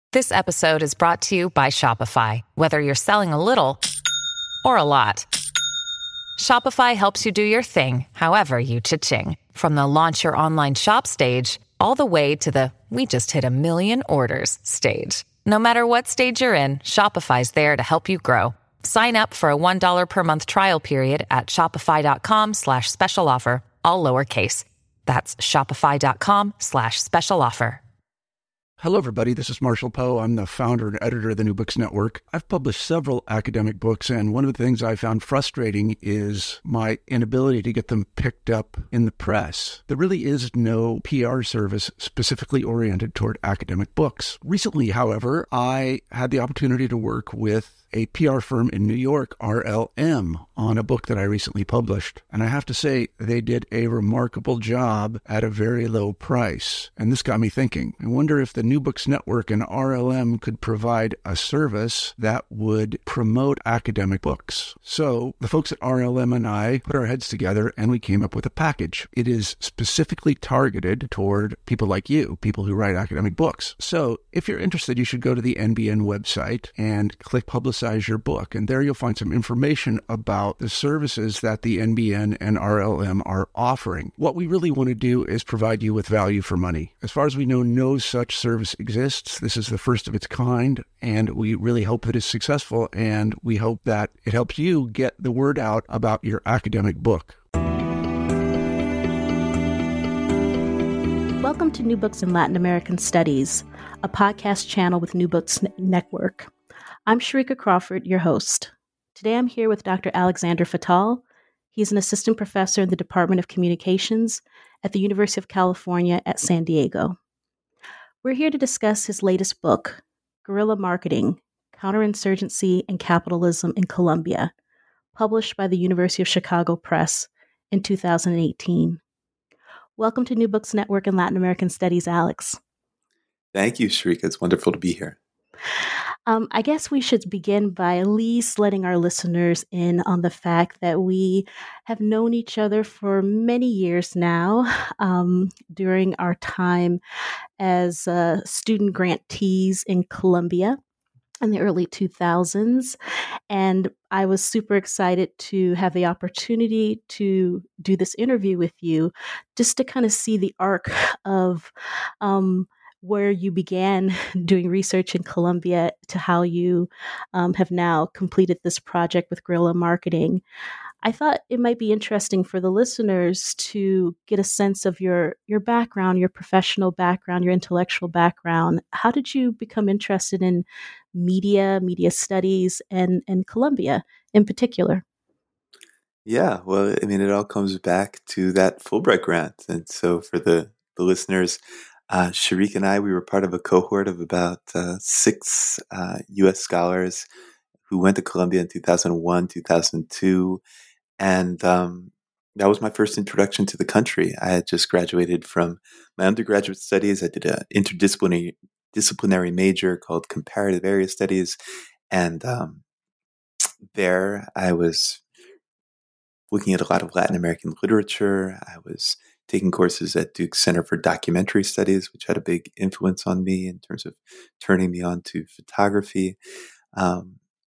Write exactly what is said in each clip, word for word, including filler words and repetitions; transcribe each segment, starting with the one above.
This episode is brought to you by Shopify. Whether you're selling a little or a lot, Shopify helps you do your thing, however you cha-ching. From the launch your online shop stage, all the way to the we just hit a million orders stage. No matter what stage you're in, Shopify's there to help you grow. Sign up for a one dollar per month trial period at shopify.com slash special offer, all lowercase. That's shopify.com slash special offer. Hello, everybody. This is Marshall Poe. I'm the founder and editor of the New Books Network. I've published several academic books, and one of the things I found frustrating is my inability to get them picked up in the press. There really is no P R service specifically oriented toward academic books. Recently, however, I had the opportunity to work with a P R firm in New York, R L M, on a book that I recently published. And I have to say, they did a remarkable job at a very low price. And this got me thinking. I wonder if the New Books Network and R L M could provide a service that would promote academic books. So the folks at R L M and I put our heads together and we came up with a package. It is specifically targeted toward people like you, people who write academic books. So if you're interested, you should go to the N B N website and click Publicize your book. And there you'll find some information about the services that the N B N and R L M are offering. What we really want to do is provide you with value for money. As far as we know, no such service exists. This is the first of its kind, and we really hope that it's successful, and we hope that it helps you get the word out about your academic book. Welcome to New Books in Latin American Studies, a podcast channel with New Books Network. I'm Sharika Crawford, your host. Today I'm here with Doctor Alexander Fattal. He's an assistant professor in the Department of Communications at the University of California at San Diego. We're here to discuss his latest book, Guerrilla Marketing, Counterinsurgency and Capitalism in Colombia, published by the University of Chicago Press in two thousand eighteen. Welcome to New Books Network and Latin American Studies, Alex. Thank you, Sharika. It's wonderful to be here. Um, I guess we should begin by at least letting our listeners in on the fact that we have known each other for many years now um, during our time as uh, student grantees in Colombia in the early two thousands. And I was super excited to have the opportunity to do this interview with you, just to kind of see the arc of um, where you began doing research in Colombia to how you um, have now completed this project with Guerrilla Marketing. I thought it might be interesting for the listeners to get a sense of your, your background, your professional background, your intellectual background. How did you become interested in media, media studies, and, and Colombia in particular? Yeah, well, I mean, it all comes back to that Fulbright grant. And so for the, the listeners, Uh, Sharika and I, we were part of a cohort of about uh, six uh, U S scholars who went to Colombia in two thousand one, two thousand two. And um, that was my first introduction to the country. I had just graduated from my undergraduate studies. I did an interdisciplinary disciplinary major called Comparative Area Studies. And um, there I was looking at a lot of Latin American literature. I was taking courses at Duke's Center for Documentary Studies, which had a big influence on me in terms of turning me on to photography. Um,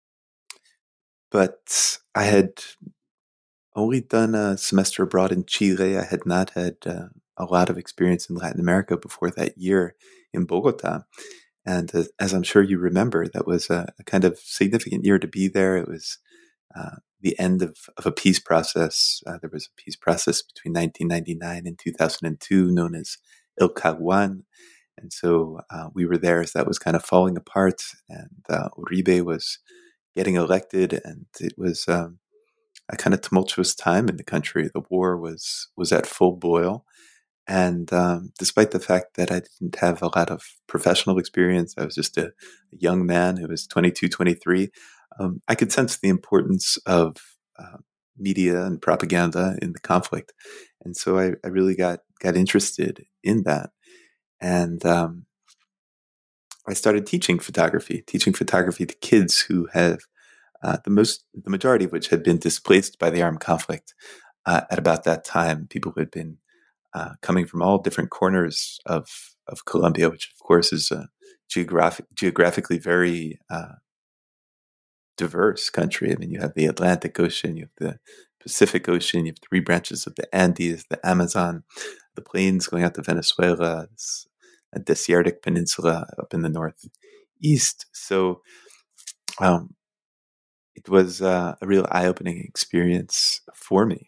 but I had only done a semester abroad in Chile. I had not had uh, a lot of experience in Latin America before that year in Bogota. And uh, as I'm sure you remember, that was a, a kind of significant year to be there. It was uh, the end of, of a peace process. Uh, there was a peace process between nineteen ninety-nine and two thousand two known as El Caguán. And so uh, we were there as that was kind of falling apart, and uh, Uribe was getting elected, and it was um, a kind of tumultuous time in the country. The war was was at full boil. And um, despite the fact that I didn't have a lot of professional experience, I was just a, a young man who was twenty-two, twenty-three, um, I could sense the importance of uh, media and propaganda in the conflict. And so I, I really got, got interested in that. And um, I started teaching photography, teaching photography to kids who have uh, the most, the majority of which had been displaced by the armed conflict uh, at about that time. People who had been uh, coming from all different corners of of Colombia, which of course is a geographic geographically very uh, diverse country. I mean, you have the Atlantic Ocean, you have the Pacific Ocean, you have three branches of the Andes, the Amazon, the plains going out to Venezuela, this, a Desertic peninsula up in the northeast. So um, it was uh, a real eye-opening experience for me.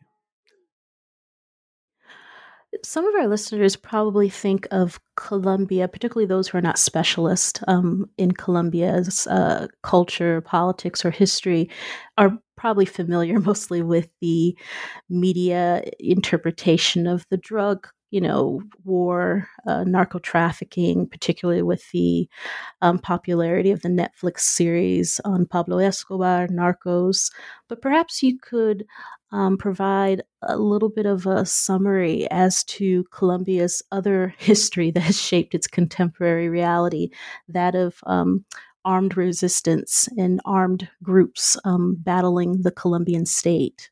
Some of our listeners probably think of Colombia, particularly those who are not specialists um, in Colombia's uh, culture, politics, or history, are probably familiar mostly with the media interpretation of the drug, you know, war, uh, narco trafficking, particularly with the um, popularity of the Netflix series on Pablo Escobar, Narcos. But perhaps you could um, provide a little bit of a summary as to Colombia's other history that has shaped its contemporary reality, that of um, armed resistance and armed groups um, battling the Colombian state.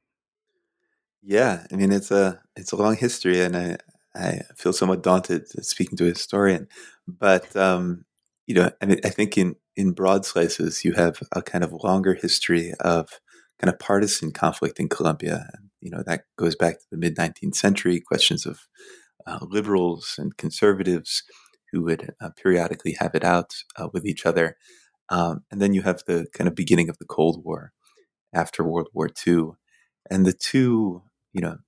Yeah, I mean it's a it's a long history, and I I feel somewhat daunted speaking to a historian, but um, you know, I mean, I think in in broad slices you have a kind of longer history of kind of partisan conflict in Colombia. You know, that goes back to the mid nineteenth century, questions of uh, liberals and conservatives who would uh, periodically have it out uh, with each other, um, and then you have the kind of beginning of the Cold War after World War Two, and the two, you know,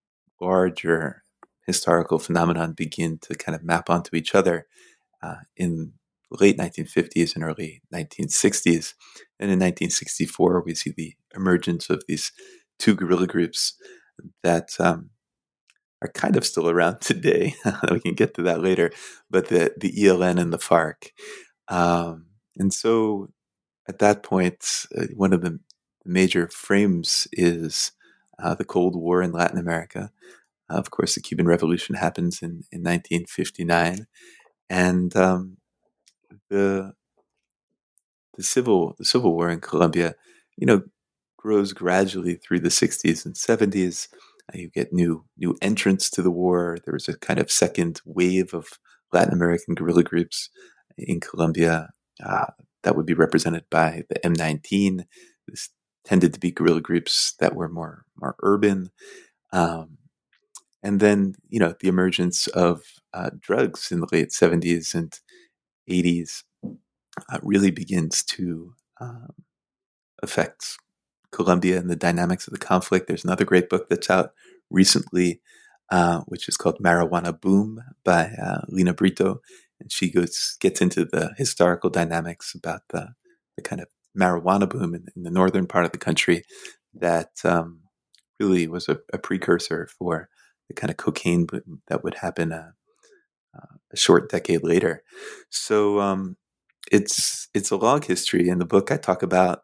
larger historical phenomenon begin to kind of map onto each other uh, in the late nineteen fifties and early nineteen sixties. And in nineteen sixty-four, we see the emergence of these two guerrilla groups that um, are kind of still around today. We can get to that later, but the, the E L N and the FARC. Um, and so at that point, uh, one of the major frames is uh, the Cold War in Latin America. Uh, of course, the Cuban Revolution happens in, in nineteen fifty-nine, and um, the the civil the Civil War in Colombia, you know, grows gradually through the sixties and seventies. Uh, you get new new entrants to the war. There was a kind of second wave of Latin American guerrilla groups in Colombia uh, that would be represented by the M nineteen. This tended to be guerrilla groups that were more more urban. Um, and then, you know, the emergence of uh, drugs in the late seventies and eighties uh, really begins to um, affect Colombia and the dynamics of the conflict. There's another great book that's out recently, uh, which is called Marijuana Boom by uh, Lina Brito. And she goes gets into the historical dynamics about the, the kind of marijuana boom in, in the northern part of the country that um, really was a, a precursor for the kind of cocaine boom that would happen uh, uh, a short decade later. So um, it's it's a long history. In the book, I talk about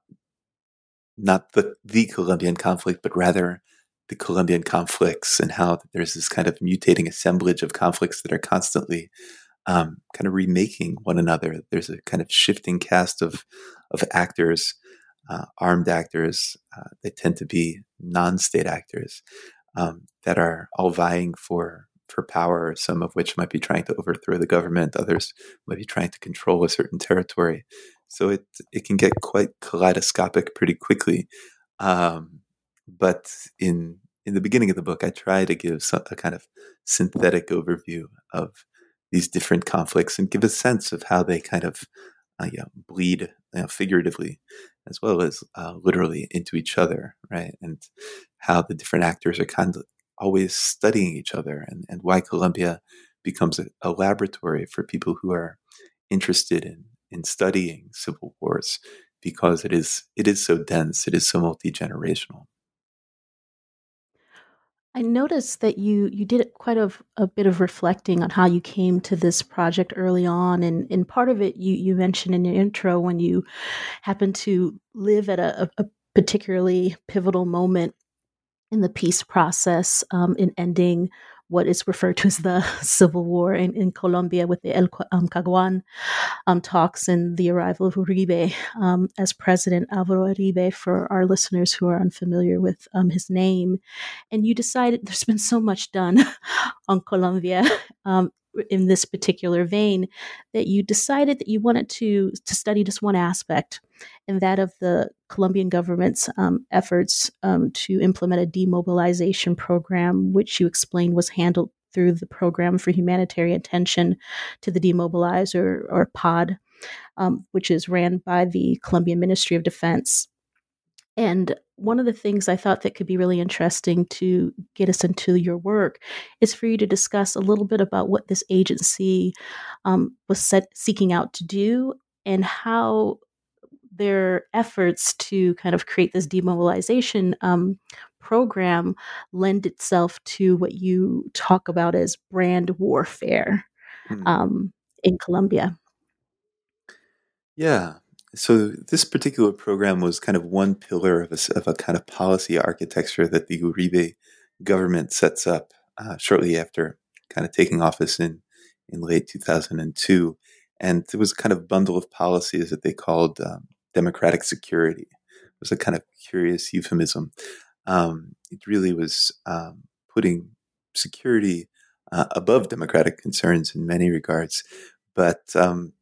not the the Colombian conflict, but rather the Colombian conflicts and how there's this kind of mutating assemblage of conflicts that are constantly um, kind of remaking one another. There's a kind of shifting cast of of actors, uh, armed actors. Uh, they tend to be non-state actors um, that are all vying for for power. Some of which might be trying to overthrow the government. Others might be trying to control a certain territory. So it it can get quite kaleidoscopic pretty quickly. Um, but in in the beginning of the book, I try to give some, a kind of synthetic overview of these different conflicts and give a sense of how they kind of uh, you know, bleed you know, figuratively as well as uh, literally into each other, right? And how the different actors are kind of always studying each other, and, and why Colombia becomes a, a laboratory for people who are interested in in studying civil wars, because it is it is so dense, it is so multi-generational. I noticed that you you did quite a, a bit of reflecting on how you came to this project early on, and and part of it you you mentioned in your intro when you happened to live at a, a particularly pivotal moment in the peace process um, in ending what is referred to as the civil war in, in Colombia with the El um, Caguan um, talks and the arrival of Uribe um, as president, Alvaro Uribe, for our listeners who are unfamiliar with um, his name. And you decided there's been so much done on Colombia um, in this particular vein that you decided that you wanted to, to study just one aspect, and that of the Colombian government's um, efforts um, to implement a demobilization program, which you explained was handled through the Program for Humanitarian Attention to the Demobilized, or, or P O D, um, which is ran by the Colombian Ministry of Defense. And one of the things I thought that could be really interesting to get us into your work is for you to discuss a little bit about what this agency um, was set, seeking out to do, and how their efforts to kind of create this demobilization um, program lend itself to what you talk about as brand warfare Hmm. um, in Colombia. Yeah. So this particular program was kind of one pillar of a, of a kind of policy architecture that the Uribe government sets up uh, shortly after kind of taking office in, in late two thousand two. And it was a kind of bundle of policies that they called um, democratic security. It was a kind of curious euphemism. Um, it really was um, putting security uh, above democratic concerns in many regards. But um,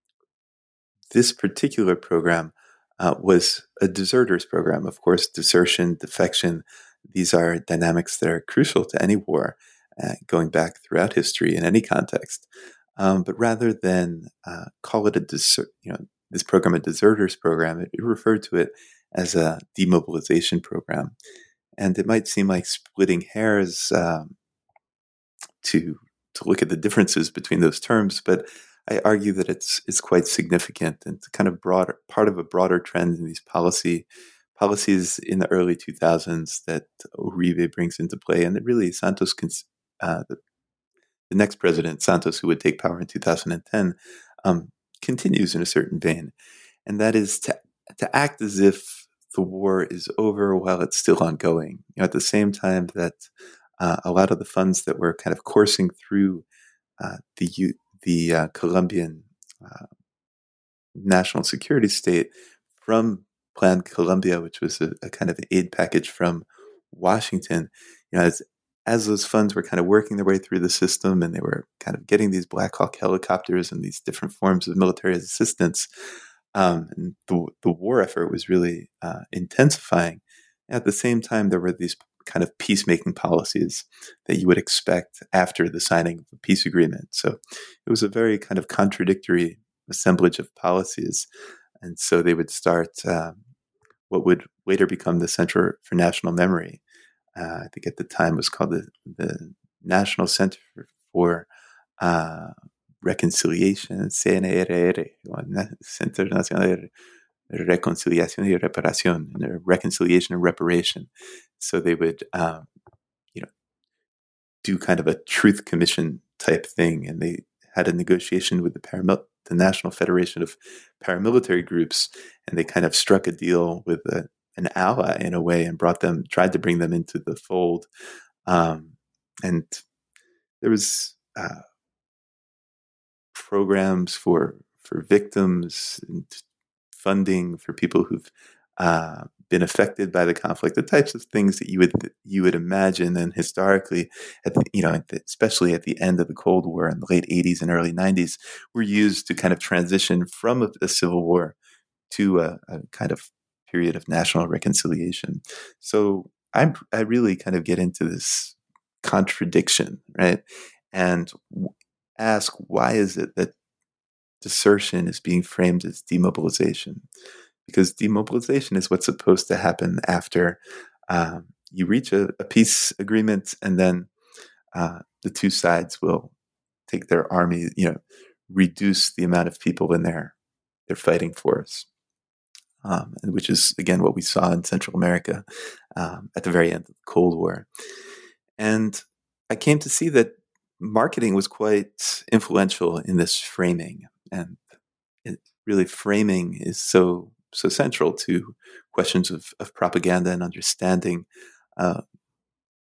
this particular program uh, was a deserters program. Of course, desertion, defection, these are dynamics that are crucial to any war, uh, going back throughout history in any context. Um, but rather than uh, call it a desert, you know, this program a deserters program, it, it referred to it as a demobilization program. And it might seem like splitting hairs um, to to look at the differences between those terms, but I argue that it's it's quite significant and it's kind of broader part of a broader trend in these policy policies in the early two thousands that Uribe brings into play, and that really Santos, uh, the, the next president Santos, who would take power in two thousand ten, um, continues in a certain vein, and that is to to act as if the war is over while it's still ongoing. You know, at the same time that uh, a lot of the funds that were kind of coursing through uh, the the uh, Colombian uh, national security state from Plan Colombia, which was a, a kind of aid package from Washington, you know, as, as those funds were kind of working their way through the system and they were kind of getting these Black Hawk helicopters and these different forms of military assistance, um, and the, the war effort was really uh, intensifying. At the same time, there were these kind of peacemaking policies that you would expect after the signing of a peace agreement. So it was a very kind of contradictory assemblage of policies. And so they would start um, what would later become the Center for National Memory. Uh, I think at the time it was called the, the National Center for uh, Reconciliation, C N R R, Centro Nacional de Reconciliación y Reparación, reconciliation and reparation. So they would, um, you know, do kind of a truth commission type thing, and they had a negotiation with the paramil- the National Federation of Paramilitary Groups, and they kind of struck a deal with a, an ally in a way, and brought them, tried to bring them into the fold. Um, and there was uh, programs for for victims and funding for people who've uh, been affected by the conflict, the types of things that you would you would imagine, and historically, at the, you know, at the, especially at the end of the Cold War in the late eighties and early nineties, were used to kind of transition from a, a civil war to a, a kind of period of national reconciliation. So I I really kind of get into this contradiction, right, and ask, why is it that desertion is being framed as demobilization? Because demobilization is what's supposed to happen after um, you reach a, a peace agreement, and then uh, the two sides will take their army, you know, reduce the amount of people in their their fighting force, um, and which is again what we saw in Central America um, at the very end of the Cold War. And I came to see that marketing was quite influential in this framing, and it, really framing is so so central to questions of, of propaganda and understanding uh,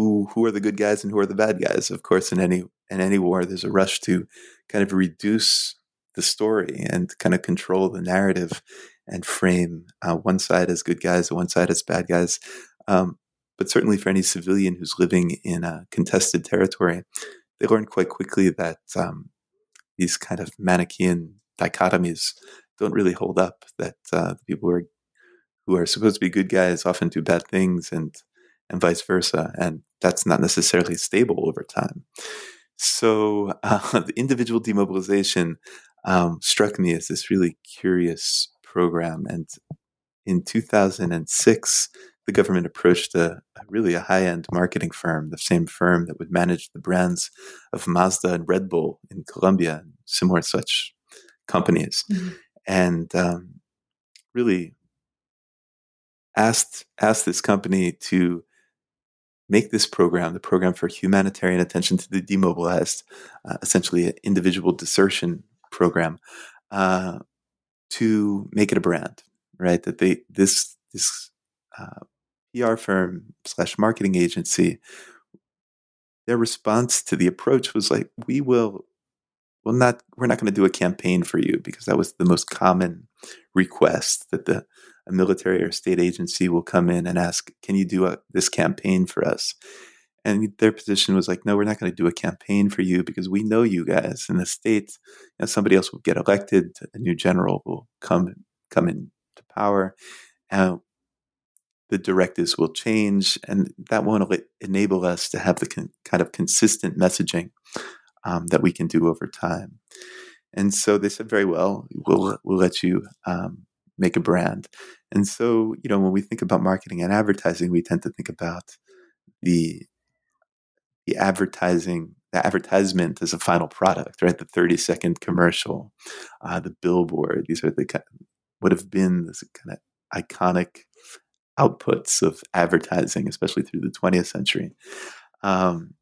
who who are the good guys and who are the bad guys. Of course, in any in any war, there's a rush to kind of reduce the story and kind of control the narrative and frame uh, one side as good guys and one side as bad guys. Um, but certainly for any civilian who's living in a contested territory, they learn quite quickly that um, these kind of Manichaean dichotomies don't really hold up, that uh, the people who are, who are supposed to be good guys often do bad things, and and vice versa. And that's not necessarily stable over time. So uh, the individual demobilization um, struck me as this really curious program. And in two thousand six, the government approached a, a really a high-end marketing firm, the same firm that would manage the brands of Mazda and Red Bull in Colombia, and similar such companies, mm-hmm. and um, really asked asked this company to make this program, the program for humanitarian attention to the demobilized, uh, essentially an individual desertion program, uh, to make it a brand, right? That they this this uh, P R firm slash marketing agency, their response to the approach was like, "We will, well, not we're not going to do a campaign for you," because that was the most common request, that the a military or state agency will come in and ask, "Can you do a, this campaign for us?" And their position was like, "No, we're not going to do a campaign for you because we know you guys in the state. You know, somebody else will get elected, a new general will come come into power, and the directives will change, and that won't enable us to have the con- kind of consistent messaging um, that we can do over time." And so they said, "Very well, we'll we'll let you um, make a brand." And so, you know, when we think about marketing and advertising, we tend to think about the the advertising, the advertisement as a final product, right? The thirty second commercial, uh, the billboard. These are the kind of, would have been this kind of iconic outputs of advertising, especially through the twentieth century. Um,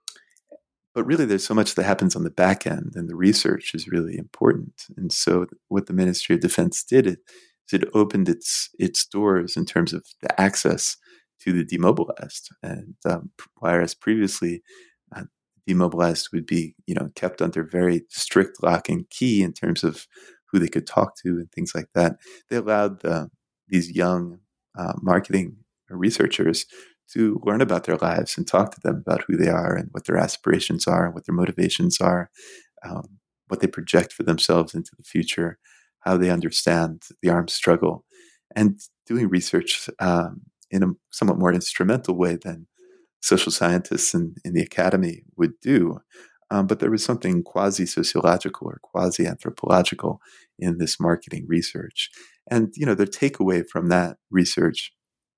but really, there's so much that happens on the back end, and the research is really important. And so, what the Ministry of Defense did is it opened its its doors in terms of the access to the demobilized. And um, whereas previously, uh, demobilized would be, you know, kept under very strict lock and key in terms of who they could talk to and things like that, they allowed the, these young uh, marketing researchers to learn about their lives and talk to them about who they are and what their aspirations are, what their motivations are, um, what they project for themselves into the future, how they understand the armed struggle, and doing research um, in a somewhat more instrumental way than social scientists in, in the academy would do. Um, but there was something quasi-sociological or quasi-anthropological in this marketing research. And, you know, the takeaway from that research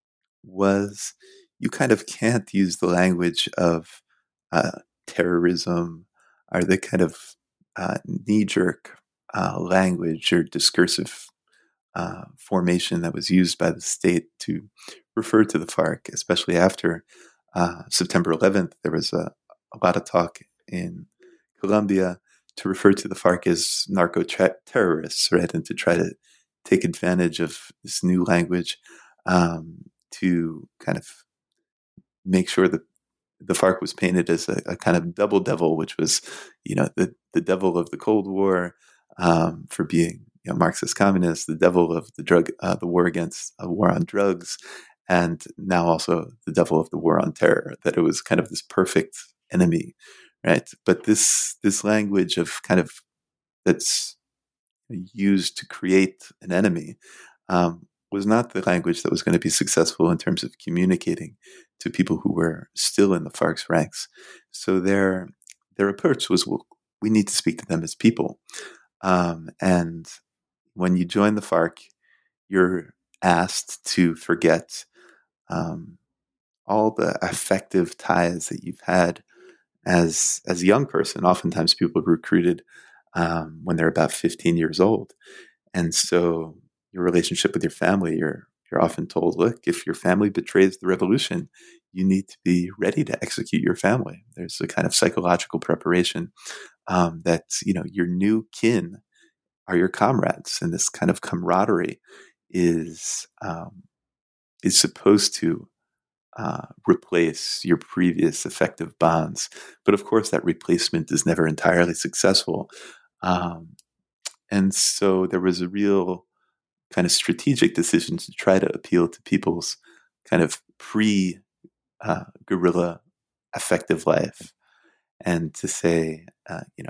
was you kind of can't use the language of uh, terrorism or the kind of uh, knee-jerk uh, language or discursive uh, formation that was used by the state to refer to the FARC, especially after uh, September eleventh. There was a, a lot of talk in Colombia to refer to the FARC as narco-terrorists, right, and to try to take advantage of this new language um, to kind of make sure that the FARC was painted as a, a kind of double devil, which was, you know, the, the devil of the Cold War um, for being, you know, Marxist communist, the devil of the drug, uh, the war against a uh, war on drugs, and now also the devil of the war on terror. That it was kind of this perfect enemy, right? But this this language of kind of that's used to create an enemy um, was not the language that was going to be successful in terms of communicating to people who were still in the FARC's ranks. So their their approach was, well, we need to speak to them as people. Um, and when you join the FARC, you're asked to forget um, all the affective ties that you've had as as a young person. Oftentimes people are recruited um, when they're about fifteen years old. And so your relationship with your family, you're you're often told, look, if your family betrays the revolution, you need to be ready to execute your family. There's a kind of psychological preparation um, that, you know, your new kin are your comrades, and this kind of camaraderie is um, is supposed to uh, replace your previous effective bonds. But of course, that replacement is never entirely successful. Um, and so there was a real kind of strategic decision to try to appeal to people's kind of pre uh, guerrilla affective life, and to say, uh, you know,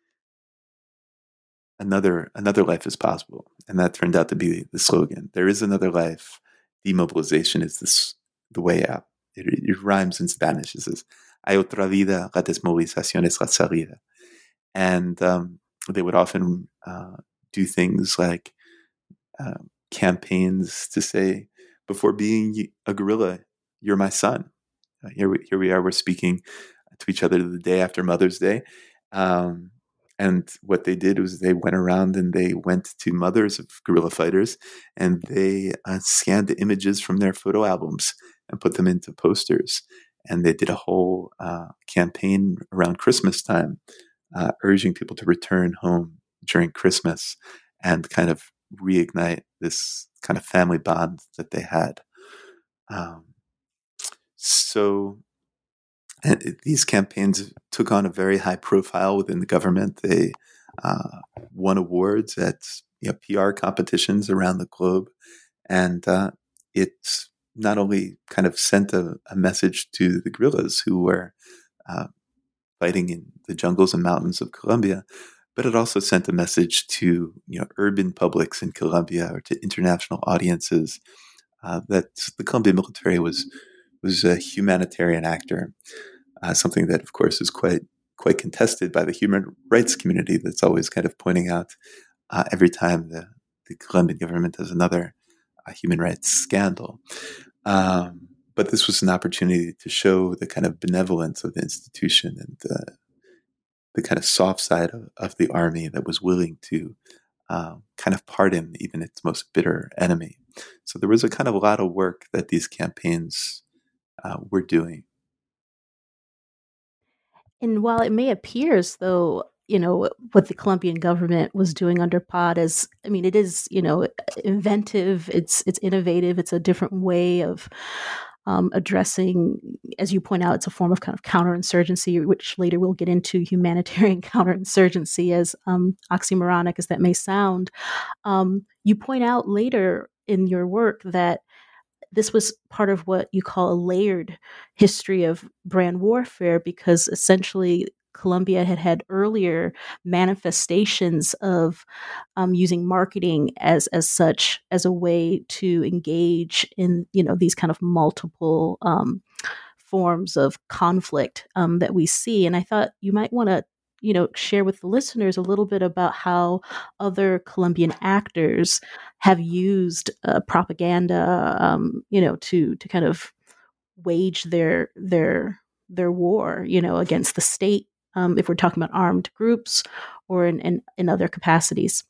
another another life is possible. And that turned out to be the slogan. There is another life. Demobilization is this, the way out. It, it rhymes in Spanish. It says, hay otra vida, la desmovilización es la salida. And um, they would often uh, do things like uh, campaigns to say, before being a guerrilla, you're my son. Uh, here, we, here we are, we're speaking to each other the day after Mother's Day. Um, and what they did was they went around and they went to mothers of guerrilla fighters, and they uh, scanned the images from their photo albums and put them into posters. And they did a whole uh, campaign around Christmas time, uh, urging people to return home during Christmas and kind of reignite this kind of family bond that they had. Um, so and these campaigns took on a very high profile within the government. They uh, won awards at, you know, P R competitions around the globe. And uh, it not only kind of sent a, a message to the guerrillas who were uh, fighting in the jungles and mountains of Colombia, but it also sent a message to, you know, urban publics in Colombia, or to international audiences, uh, that the Colombian military was was a humanitarian actor, uh, something that, of course, is quite quite contested by the human rights community. That's always kind of pointing out uh, every time the, the Colombian government has another uh, human rights scandal. Um, but this was an opportunity to show the kind of benevolence of the institution and the, the kind of soft side of, of the army that was willing to uh, kind of pardon even its most bitter enemy. So there was a kind of a lot of work that these campaigns Uh, we're doing. And while it may appear as though, you know, what the Colombian government was doing under P A D is, I mean, it is, you know, inventive, it's it's innovative, it's a different way of um, addressing, as you point out, it's a form of kind of counterinsurgency, which later we'll get into humanitarian counterinsurgency, as um, oxymoronic as that may sound. Um, you point out later in your work that this was part of what you call a layered history of brand warfare, because essentially Colombia had had earlier manifestations of um, using marketing as as such as a way to engage in, you know, these kind of multiple um, forms of conflict um, that we see. And I thought you might want to, you know, share with the listeners a little bit about how other Colombian actors have used uh, propaganda, um, you know, to to kind of wage their their their war, you know, against the state, um, if we're talking about armed groups, or in, in in other capacities.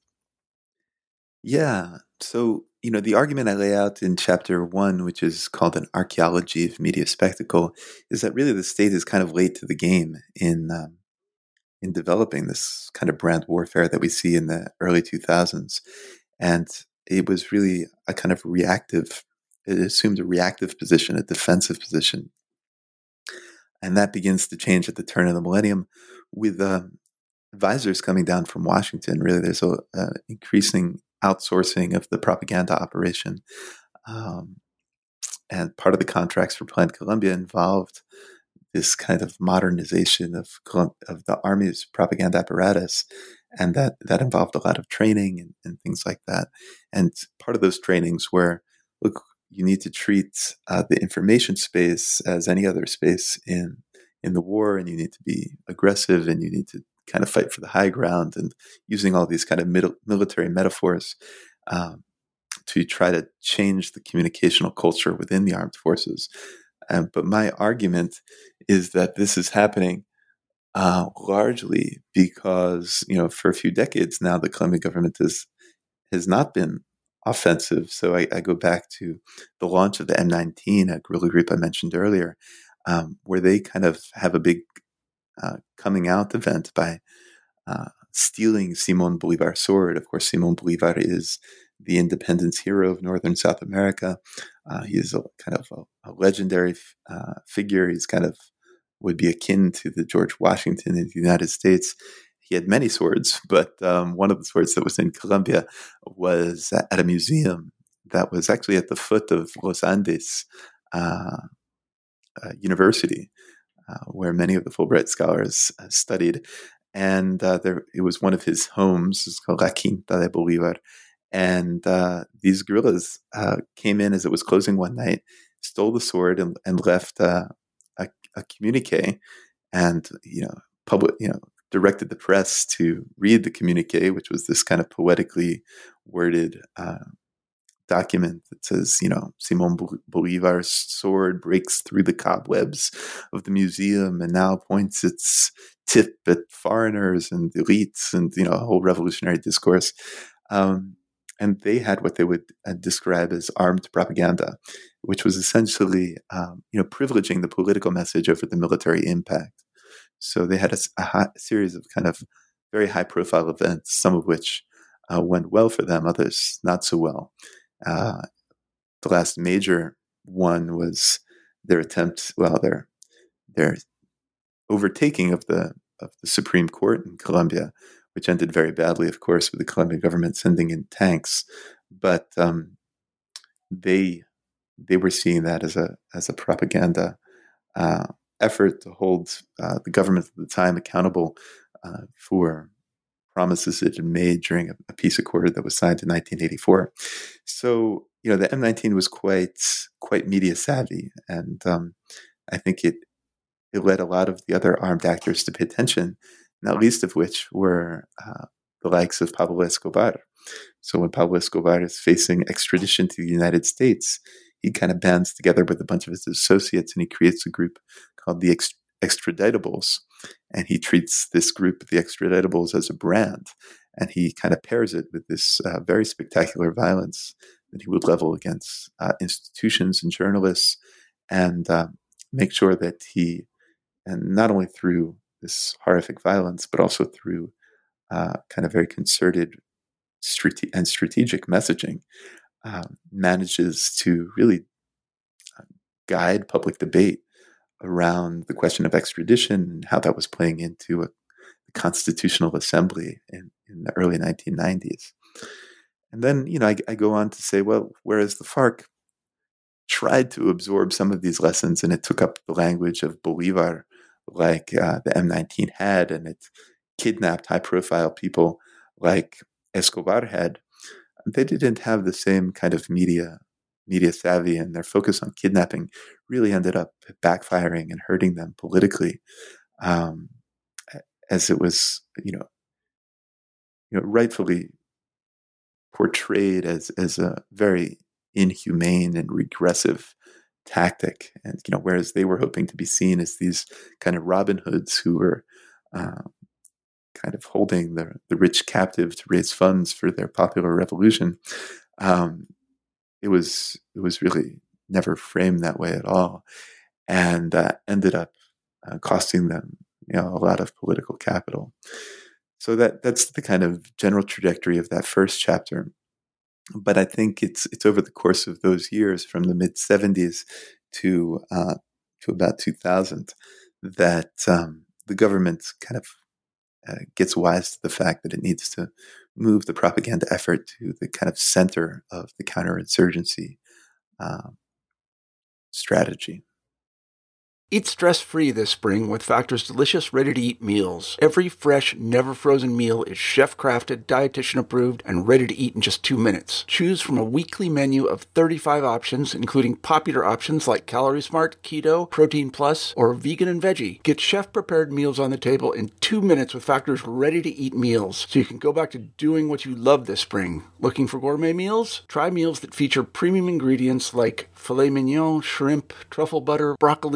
Yeah. So, you know, the argument I lay out in chapter one, which is called an archaeology of media spectacle, is that really the state is kind of late to the game in um, in developing this kind of brand warfare that we see in the early two thousands. And it was really a kind of reactive, it assumed a reactive position, a defensive position. And that begins to change at the turn of the millennium with um, advisors coming down from Washington. Really, there's a, a increasing outsourcing of the propaganda operation. Um, and part of the contracts for Plan Colombia involved this kind of modernization of of the Army's propaganda apparatus, and that that involved a lot of training and, and things like that. And part of those trainings were, look, you need to treat uh, the information space as any other space in in the war, and you need to be aggressive, and you need to kind of fight for the high ground, and using all these kind of mid- military metaphors um, to try to change the communicational culture within the armed forces. Um, but my argument is that this is happening uh, largely because, you know, for a few decades now, the Colombian government has has not been offensive. So I, I go back to the launch of the M nineteen, a guerrilla group I mentioned earlier, um, where they kind of have a big uh, coming out event by uh, stealing Simón Bolívar's sword. Of course, Simón Bolívar is the independence hero of Northern South America. Uh, he is a kind of a, a legendary uh, figure. He's kind of would be akin to the George Washington in the United States. He had many swords, but um, one of the swords that was in Colombia was at a museum that was actually at the foot of Los Andes uh, uh, University, uh, where many of the Fulbright scholars uh, studied. And uh, there, it was one of his homes. It's called La Quinta de Bolívar. And uh, these guerrillas uh, came in as it was closing one night, stole the sword, and, and left uh, a, a communique, and you know, public, you know, directed the press to read the communique, which was this kind of poetically worded uh, document that says, you know, Simon Bolivar's sword breaks through the cobwebs of the museum and now points its tip at foreigners and elites, and you know, a whole revolutionary discourse. Um, and they had what they would uh, describe as armed propaganda, which was essentially, um, you know, privileging the political message over the military impact. So they had a, a, high, a series of kind of very high-profile events, some of which uh, went well for them, others not so well. Uh, the last major one was their attempt, well, their their overtaking of the of the Supreme Court in Colombia, which ended very badly, of course, with the Colombian government sending in tanks. But um, they they were seeing that as a as a propaganda uh, effort to hold uh, the government at the time accountable uh, for promises it had made during a, a peace accord that was signed in nineteen eighty-four. So, you know, the M nineteen was quite quite media savvy, and um, I think it it led a lot of the other armed actors to pay attention, not least of which were uh, the likes of Pablo Escobar. So when Pablo Escobar is facing extradition to the United States, he kind of bands together with a bunch of his associates, and he creates a group called the Ext- Extraditables. And he treats this group, the Extraditables, as a brand. And he kind of pairs it with this uh, very spectacular violence that he would level against uh, institutions and journalists, and uh, make sure that he, and not only through this horrific violence, but also through uh, kind of very concerted strate- and strategic messaging, uh, manages to really guide public debate around the question of extradition and how that was playing into a, the Constitutional Assembly in, in the early nineteen nineties. And then, you know, I, I go on to say, well, whereas the FARC tried to absorb some of these lessons and it took up the language of Bolivar, like uh, the M nineteen had, and it kidnapped high-profile people like Escobar had, they didn't have the same kind of media media savvy, and their focus on kidnapping really ended up backfiring and hurting them politically, um, as it was, you know, you know, rightfully portrayed as as a very inhumane and regressive tactic. And you know, whereas they were hoping to be seen as these kind of Robin Hoods who were uh, kind of holding the the rich captive to raise funds for their popular revolution. Um, It was it was really never framed that way at all, and uh, ended up uh, costing them, you know, a lot of political capital. So that that's the kind of general trajectory of that first chapter. But I think it's it's over the course of those years, from the mid seventies to uh, to about two thousand, that um, the government kind of uh, gets wise to the fact that it needs to move the propaganda effort to the kind of center of the counterinsurgency uh, strategy. Eat stress-free this spring with Factor's delicious, ready-to-eat meals. Every fresh, never-frozen meal is chef-crafted, dietitian-approved, and ready to eat in just two minutes. Choose from a weekly menu of thirty-five options, including popular options like Calorie Smart, Keto, Protein Plus, or Vegan and Veggie. Get chef-prepared meals on the table in two minutes with Factor's ready-to-eat meals, so you can go back to doing what you love this spring. Looking for gourmet meals? Try meals that feature premium ingredients like filet mignon, shrimp, truffle butter, broccolini, and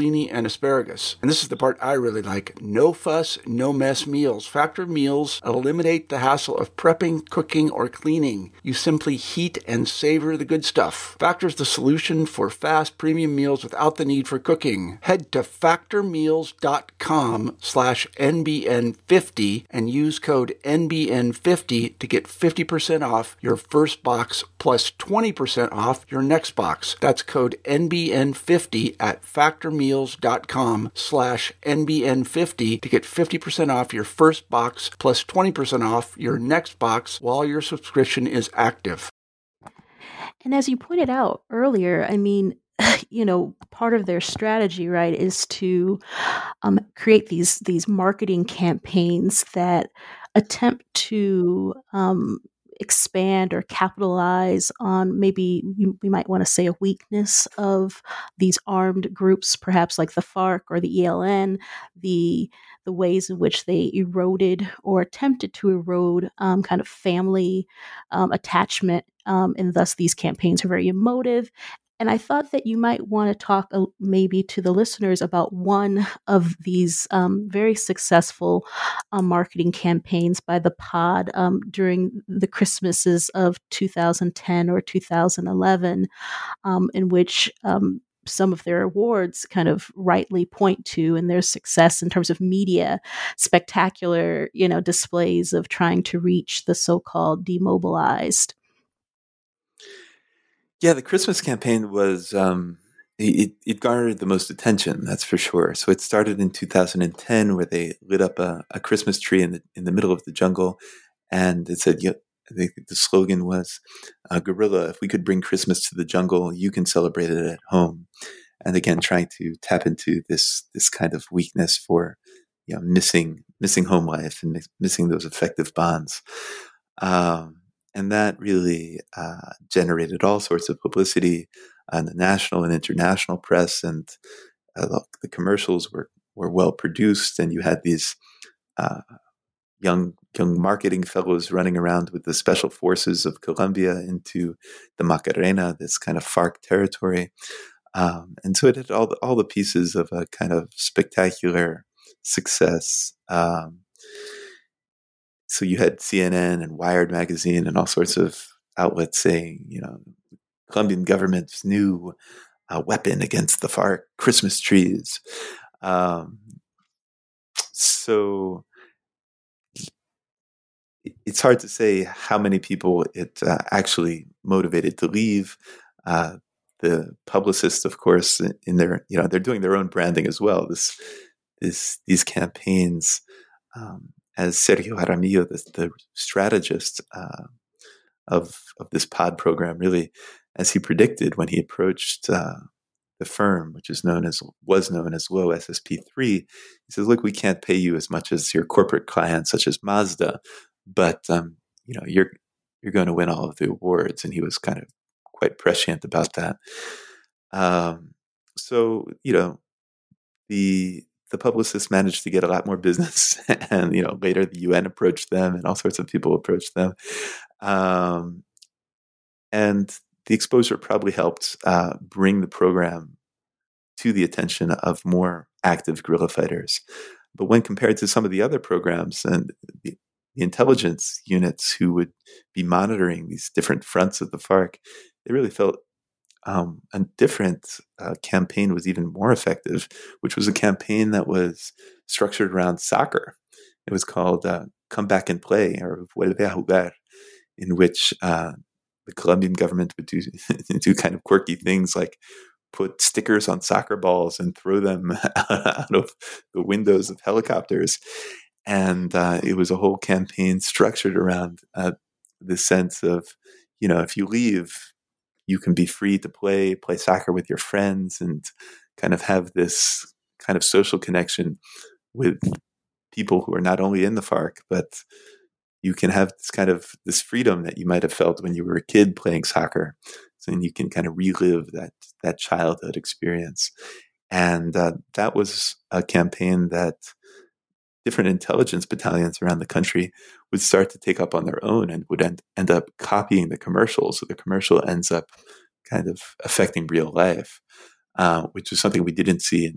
and asparagus. And this is the part I really like. No fuss, no mess meals. Factor meals eliminate the hassle of prepping, cooking, or cleaning. You simply heat and savor the good stuff. Factor's the solution for fast premium meals without the need for cooking. Head to factormeals.com slash NBN50 and use code N B N fifty to get fifty percent off your first box plus twenty percent off your next box. That's code N B N fifty at factormeals.com slash NBN50 to get fifty percent off your first box plus twenty percent off your next box while your subscription is active. And as you pointed out earlier, I mean, you know, part of their strategy, right, is to um, create these these marketing campaigns that attempt to um, expand or capitalize on maybe you, we might want to say a weakness of these armed groups, perhaps like the FARC or the E L N, the the ways in which they eroded or attempted to erode um, kind of family um, attachment, um, and thus these campaigns are very emotive. And I thought that you might want to talk uh, maybe to the listeners about one of these um, very successful uh, marketing campaigns by the pod um, during the Christmases of two thousand ten or two thousand eleven, um, in which um, some of their awards kind of rightly point to in their success in terms of media, spectacular, you know, displays of trying to reach the so-called demobilized. Yeah, the Christmas campaign was, um, it, it garnered the most attention, that's for sure. So it started in two thousand ten where they lit up a, a Christmas tree in the in the middle of the jungle. And it said, yeah, I think the slogan was, uh, Gorilla, if we could bring Christmas to the jungle, you can celebrate it at home. And again, trying to tap into this this kind of weakness for, you know, missing missing home life and missing those effective bonds. Um, And that really uh, generated all sorts of publicity on the national and international press. And uh, the, the commercials were, were well produced. And you had these uh, young young marketing fellows running around with the special forces of Colombia into the Macarena, this kind of FARC territory. Um, and so it had all the, all the pieces of a kind of spectacular success. Um, So you had C N N and Wired magazine and all sorts of outlets saying, you know, Colombian government's new uh, weapon against the FARC, Christmas trees. Um, so it's hard to say how many people it uh, actually motivated to leave. Uh, the publicists, of course, in their, you know, they're doing their own branding as well. This, this, these campaigns. Um, As Sergio Jaramillo, the, the strategist uh, of of this pod program, really, as he predicted when he approached uh, the firm, which is known as was known as Low S S P three, he says, "Look, we can't pay you as much as your corporate clients, such as Mazda, but um, you know, you're you're going to win all of the awards." And he was kind of quite prescient about that. Um, so you know, the The publicists managed to get a lot more business, and you know later the U N approached them, and all sorts of people approached them, um, and the exposure probably helped uh, bring the program to the attention of more active guerrilla fighters. But when compared to some of the other programs and the, the intelligence units who would be monitoring these different fronts of the FARC, they really felt Um, a different uh, campaign was even more effective, which was a campaign that was structured around soccer. It was called uh, Come Back and Play, or Vuelve a Jugar, in which uh, the Colombian government would do, do kind of quirky things like put stickers on soccer balls and throw them out of the windows of helicopters. And uh, it was a whole campaign structured around uh, the sense of, you know, if you leave, you can be free to play, play soccer with your friends, and kind of have this kind of social connection with people who are not only in the FARC, but you can have this kind of this freedom that you might have felt when you were a kid playing soccer. So then you can kind of relive that that childhood experience. And uh, that was a campaign that different intelligence battalions around the country would start to take up on their own, and would end, end up copying the commercial. So the commercial ends up kind of affecting real life, uh, which was something we didn't see in,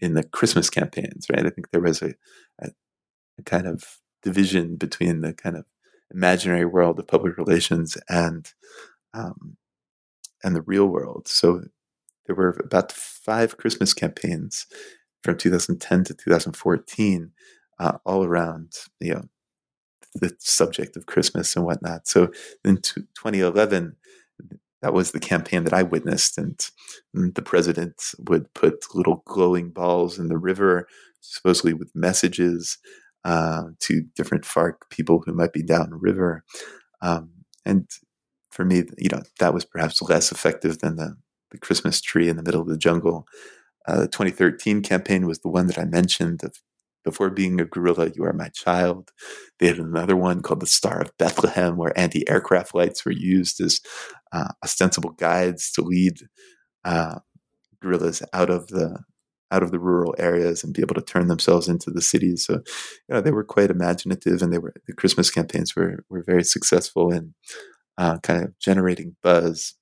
in the Christmas campaigns, right? I think there was a, a, a kind of division between the kind of imaginary world of public relations and um, and the real world. So there were about five Christmas campaigns from two thousand ten to two thousand fourteen, uh, all around, you know, the subject of Christmas and whatnot. So in twenty eleven, that was the campaign that I witnessed, and, and the president would put little glowing balls in the river, supposedly with messages uh, to different FARC people who might be downriver. Um, and for me, you know, that was perhaps less effective than the, the Christmas tree in the middle of the jungle. Uh, the twenty thirteen campaign was the one that I mentioned of before being a guerrilla, you are my child. They had another one called the Star of Bethlehem, where anti-aircraft lights were used as uh, ostensible guides to lead uh, guerrillas out of the out of the rural areas and be able to turn themselves into the cities. So, you know, they were quite imaginative, and they were the Christmas campaigns were were very successful in uh, kind of generating buzz.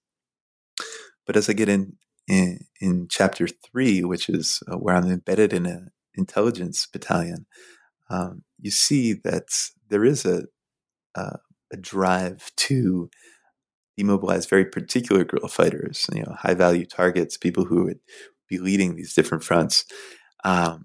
But as I get in in, in chapter three, which is uh, where I'm embedded in a intelligence battalion, um, you see that there is a, a a drive to demobilize very particular guerrilla fighters, you know, high value targets, people who would be leading these different fronts. Um,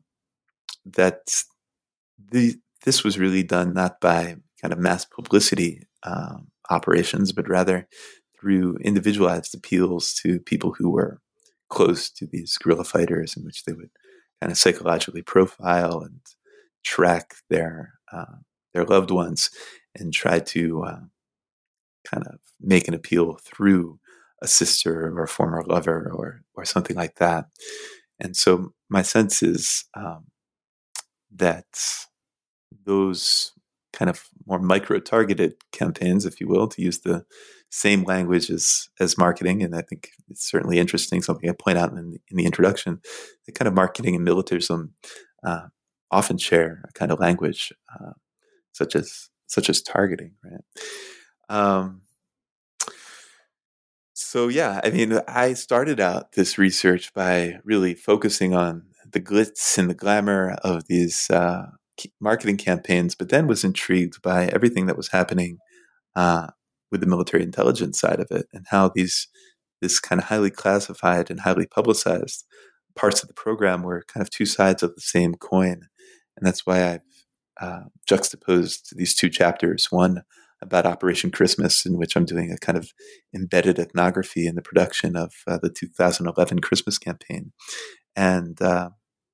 that the this was really done not by kind of mass publicity um, operations, but rather through individualized appeals to people who were close to these guerrilla fighters, in which they would kind of psychologically profile and track their uh, their loved ones and try to uh, kind of make an appeal through a sister or a former lover or or something like that. And so my sense is um, that those kind of more micro-targeted campaigns, if you will, to use the same language as, as marketing, and I think it's certainly interesting, something I point out in the, in the introduction, the kind of marketing and militarism uh, often share a kind of language, uh, such as such as targeting, right? Um, so yeah, I mean, I started out this research by really focusing on the glitz and the glamour of these uh, marketing campaigns, but then was intrigued by everything that was happening uh, with the military intelligence side of it, and how these this kind of highly classified and highly publicized parts of the program were kind of two sides of the same coin. And that's why I've uh, juxtaposed these two chapters, one about Operation Christmas, in which I'm doing a kind of embedded ethnography in the production of uh, the two thousand eleven Christmas campaign, and uh,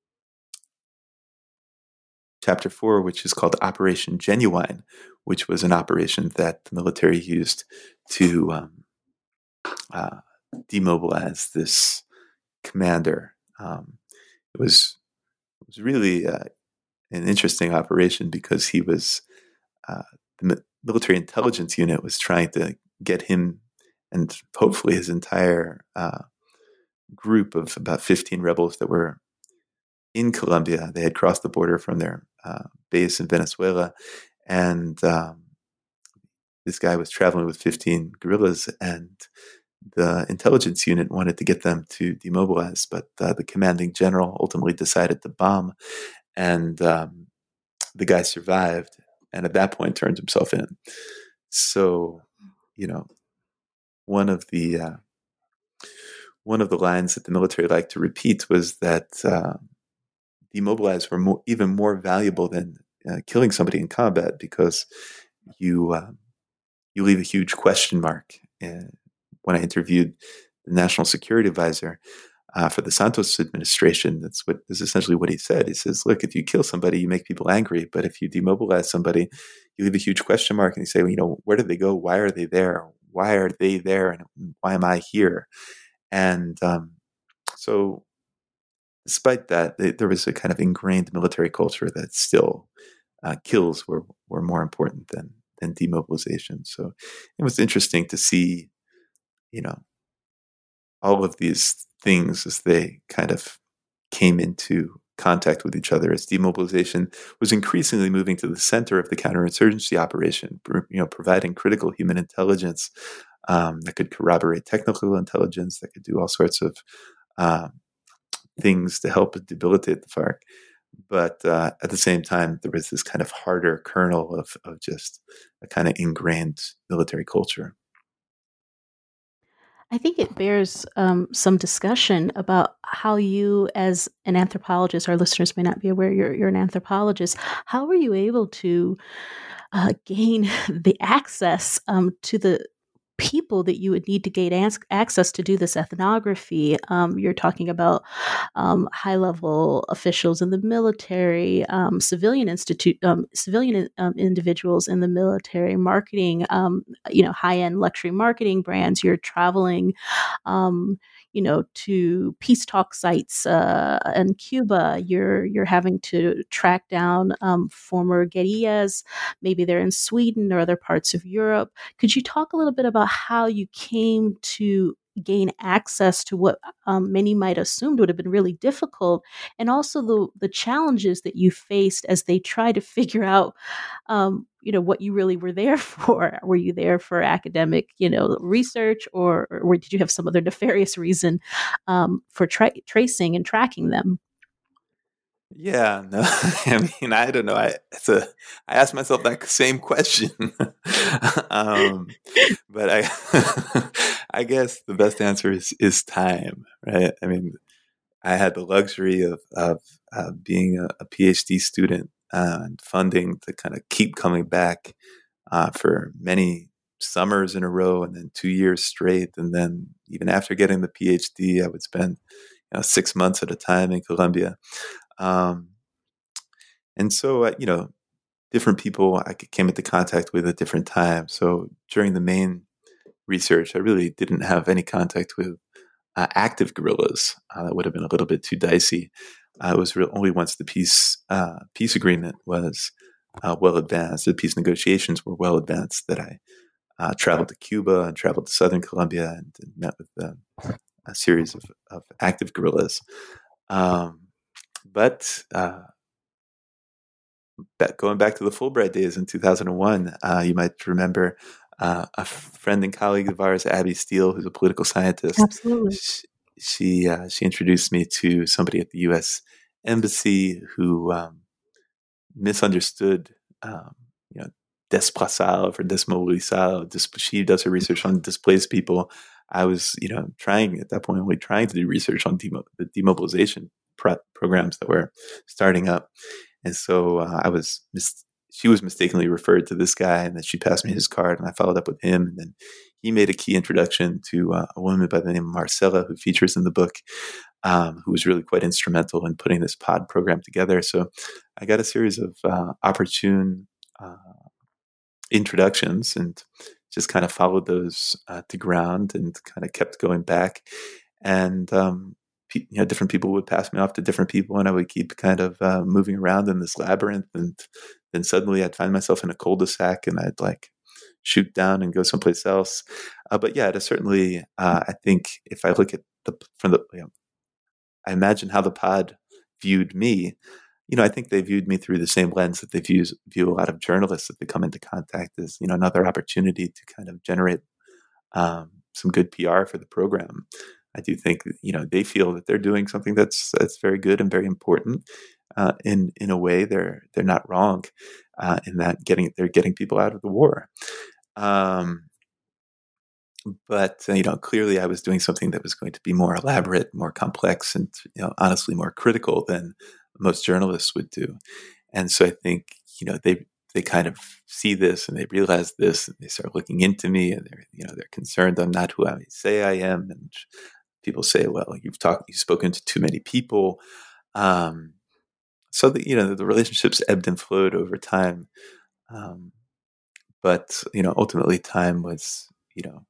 chapter four, which is called Operation Genuine, which was an operation that the military used to um, uh, demobilize this commander. Um, it was it was really uh, an interesting operation because he was uh, the military intelligence unit was trying to get him and hopefully his entire uh, group of about fifteen rebels that were in Colombia. They had crossed the border from their uh, base in Venezuela, and um, this guy was traveling with fifteen guerrillas, and the intelligence unit wanted to get them to demobilize, but uh, the commanding general ultimately decided to bomb, and um, the guy survived, and at that point turned himself in. So, you know, one of the uh, one of the lines that the military liked to repeat was that uh, demobilized were more, even more valuable than uh, killing somebody in combat, because you uh, you leave a huge question mark. And when I interviewed the National Security Advisor uh, for the Santos administration, that's what is essentially what he said. He says, "Look, if you kill somebody, you make people angry, but if you demobilize somebody, you leave a huge question mark, and you say, well, you know, where did they go? Why are they there? Why are they there? And why am I here?" And um, so, despite that, they, there was a kind of ingrained military culture that still uh, kills were were more important than than demobilization. So it was interesting to see, you know, all of these things as they kind of came into contact with each other, as demobilization was increasingly moving to the center of the counterinsurgency operation, you know, providing critical human intelligence um, that could corroborate technical intelligence, that could do all sorts of um, things to help debilitate the FARC. But uh, at the same time, there was this kind of harder kernel of, of just a kind of ingrained military culture. I think it bears um, some discussion about how you, as an anthropologist, our listeners may not be aware you're, you're an anthropologist, how were you able to uh, gain the access um, to the people that you would need to gain as- access to do this ethnography? Um, you're talking about um, high-level officials in the military, um, civilian institute, um, civilian um, individuals in the military, marketing, um, you know, high-end luxury marketing brands. You're traveling, um, you know, to peace talk sites uh, in Cuba. You're you're having to track down um, former guerrillas. Maybe they're in Sweden or other parts of Europe. Could you talk a little bit about how you came to gain access to what um, many might assumed would have been really difficult, and also the the challenges that you faced as they try to figure out, um, you know, what you really were there for? Were you there for academic, you know, research, or, or did you have some other nefarious reason um, for tra- tracing and tracking them? Yeah, no, I mean, I don't know. I it's a I asked myself that same question, um, but I I guess the best answer is is time, right? I mean, I had the luxury of of uh, being a, a PhD student uh, and funding to kind of keep coming back uh, for many summers in a row, and then two years straight, and then even after getting the PhD, I would spend you know, six months at a time in Colombia. Um, And so, uh, you know, different people I came into contact with at different times. So during the main research, I really didn't have any contact with uh, active guerrillas. Uh, that would have been a little bit too dicey. Uh, it was real, only once the peace uh, peace agreement was uh, well advanced, the peace negotiations were well advanced, that I uh, traveled to Cuba and traveled to southern Colombia and, and met with uh, a series of, of active guerrillas. Um, but uh, Back, going back to the Fulbright days in two thousand one, uh, you might remember uh, a friend and colleague of ours, Abby Steele, who's a political scientist. Absolutely. She she, uh, she introduced me to somebody at the U S Embassy who um, misunderstood, um, you know, desplazado for desmovilizado. Dis- she does her research on displaced people. I was, you know, trying at that point, only trying to do research on demo- the demobilization pro- programs that were starting up. And so uh, I was, mis- she was mistakenly referred to this guy, and then she passed me his card, and I followed up with him. And then he made a key introduction to uh, a woman by the name of Marcela, who features in the book, um, who was really quite instrumental in putting this pod program together. So I got a series of uh, opportune uh, introductions and just kind of followed those uh, to ground and kind of kept going back. And um, you know, different people would pass me off to different people, and I would keep kind of uh, moving around in this labyrinth. And then suddenly I'd find myself in a cul-de-sac, and I'd like shoot down and go someplace else. Uh, but yeah, it is certainly, uh, I think if I look at the, from the, you know, I imagine how the pod viewed me. You know, I think they viewed me through the same lens that they view, view a lot of journalists that they come into contact as, you know, another opportunity to kind of generate um, some good P R for the program. I do think, you know, they feel that they're doing something that's that's very good and very important. Uh, in in a way, they're they're not wrong uh, in that getting they're getting people out of the war. Um, but uh, you know, clearly, I was doing something that was going to be more elaborate, more complex, and you know, honestly, more critical than most journalists would do. And so, I think you know they they kind of see this and they realize this, and they start looking into me, and they're you know they're concerned I'm not who I say I am, and people say, well, you've talked, you've spoken to too many people. Um, so the, you know, the relationships ebbed and flowed over time. Um, but, you know, ultimately time was, you know,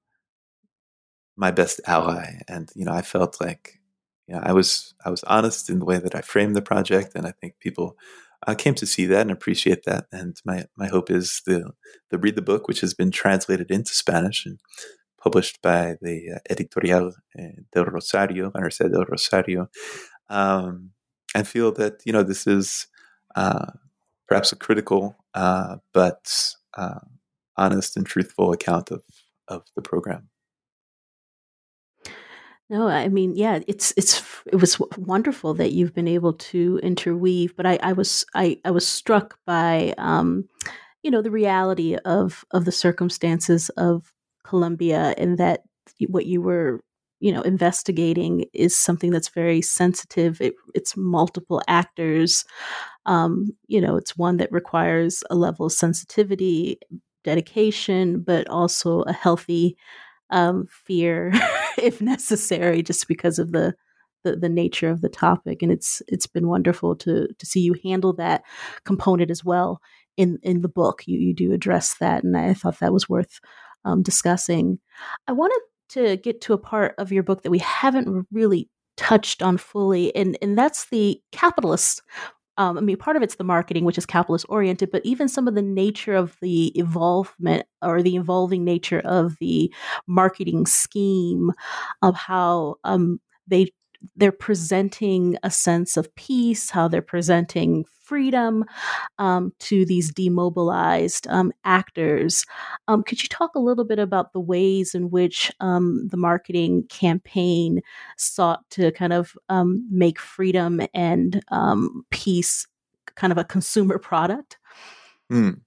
my best ally. And, you know, I felt like, you know, I was, I was honest in the way that I framed the project. And I think people uh, came to see that and appreciate that. And my, my hope is the, the read the book, which has been translated into Spanish and published by the uh, Editorial uh, del Rosario, Universidad del Rosario. Um, I feel that, you know, this is uh, perhaps a critical uh, but uh, honest and truthful account of, of the program. No, I mean, yeah, it's it's it was wonderful that you've been able to interweave. But I, I was I, I was struck by um, you know, the reality of of the circumstances of Colombia, and that what you were, you know, investigating is something that's very sensitive. It, it's multiple actors. Um, you know, it's one that requires a level of sensitivity, dedication, but also a healthy um, fear, if necessary, just because of the, the the nature of the topic. And it's it's been wonderful to to see you handle that component as well in in the book. You you do address that, and I thought that was worth um, discussing. I wanted to get to a part of your book that we haven't really touched on fully, and and that's the capitalist. Um, I mean, part of it's the marketing, which is capitalist oriented, but even some of the nature of the evolvement or the evolving nature of the marketing scheme, of how um, they they're presenting a sense of peace, how they're presenting freedom um, to these demobilized um, actors. Um, could you talk a little bit about the ways in which um, the marketing campaign sought to kind of um, make freedom and um, peace kind of a consumer product? Hmm.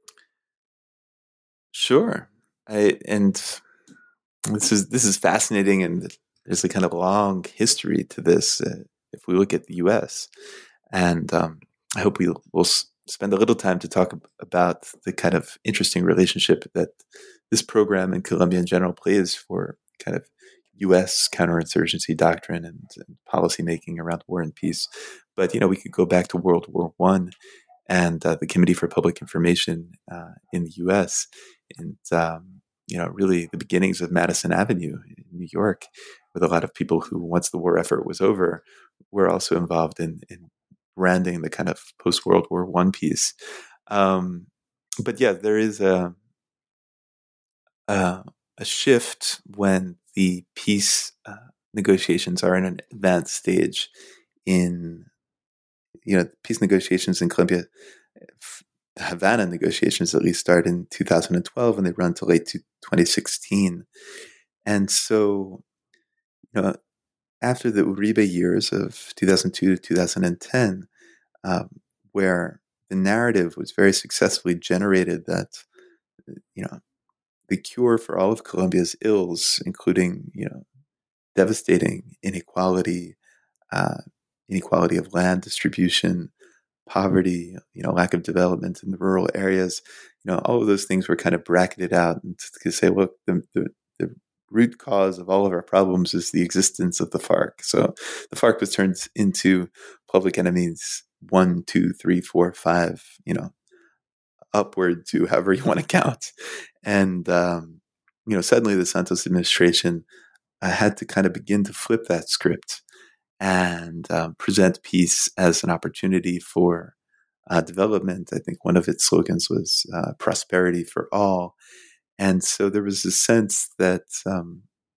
Sure. I, and this is this is fascinating, and there's a kind of long history to this. Uh, if we look at the U S, and um, I hope we will spend a little time to talk about the kind of interesting relationship that this program and Colombia in general plays for kind of U S counterinsurgency doctrine and, and policymaking around war and peace. But you know, we could go back to World War One and uh, the Committee for Public Information uh, in the U S and um, you know, really the beginnings of Madison Avenue in New York, with a lot of people who, once the war effort was over, were also involved in, in branding the kind of post World War One piece. Um, but yeah, there is a, a a shift when the peace uh, negotiations are in an advanced stage. In you know, peace negotiations in Colombia, the Havana negotiations at least start in two thousand twelve and they run to late twenty sixteen. And so, you know, after the Uribe years of two thousand two to two thousand ten, um, where the narrative was very successfully generated that, you know, the cure for all of Colombia's ills, including, you know, devastating inequality, uh, inequality of land distribution, poverty, you know, lack of development in the rural areas, you know, all of those things were kind of bracketed out and to say, look, the, the, the root cause of all of our problems is the existence of the FARC. So the FARC was turned into public enemies one, two, three, four, five, you know, upward to however you want to count. And, um, you know, suddenly the Santos administration uh, had to kind of begin to flip that script and um, present peace as an opportunity for uh, development. I think one of its slogans was uh, prosperity for all. And so there was a sense that um,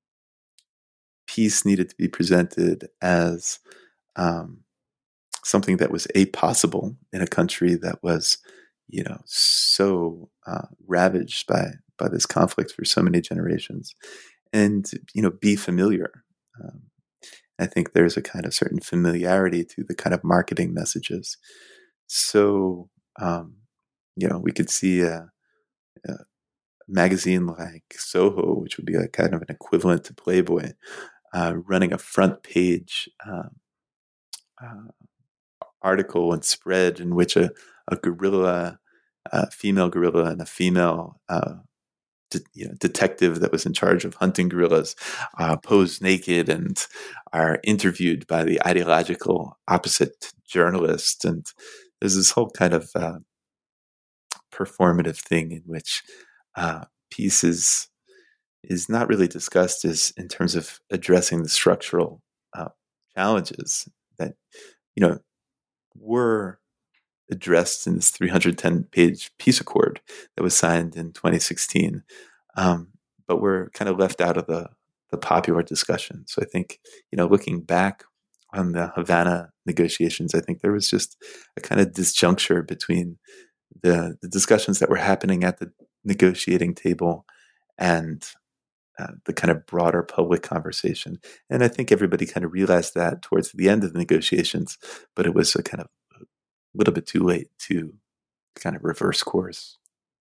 peace needed to be presented as um, something that was a possible in a country that was, you know, so uh, ravaged by by this conflict for so many generations, and you know, be familiar. Um, I think there's a kind of certain familiarity to the kind of marketing messages. So, um, you know, we could see a, a magazine like Soho, which would be a kind of an equivalent to Playboy, uh, running a front page uh, uh, article and spread in which a, a gorilla, a female gorilla, and a female uh, De, you know, detective that was in charge of hunting gorillas uh, pose naked and are interviewed by the ideological opposite journalist. And there's this whole kind of uh, performative thing in which uh, peace is, is not really discussed as in terms of addressing the structural uh, challenges that, you know, were addressed in this three hundred ten page peace accord that was signed in twenty sixteen. Um, but we're kind of left out of the, the popular discussion. So I think, you know, looking back on the Havana negotiations, I think there was just a kind of disjuncture between the, the discussions that were happening at the negotiating table and uh, the kind of broader public conversation. And I think everybody kind of realized that towards the end of the negotiations, but it was a kind of a little bit too late to kind of reverse course.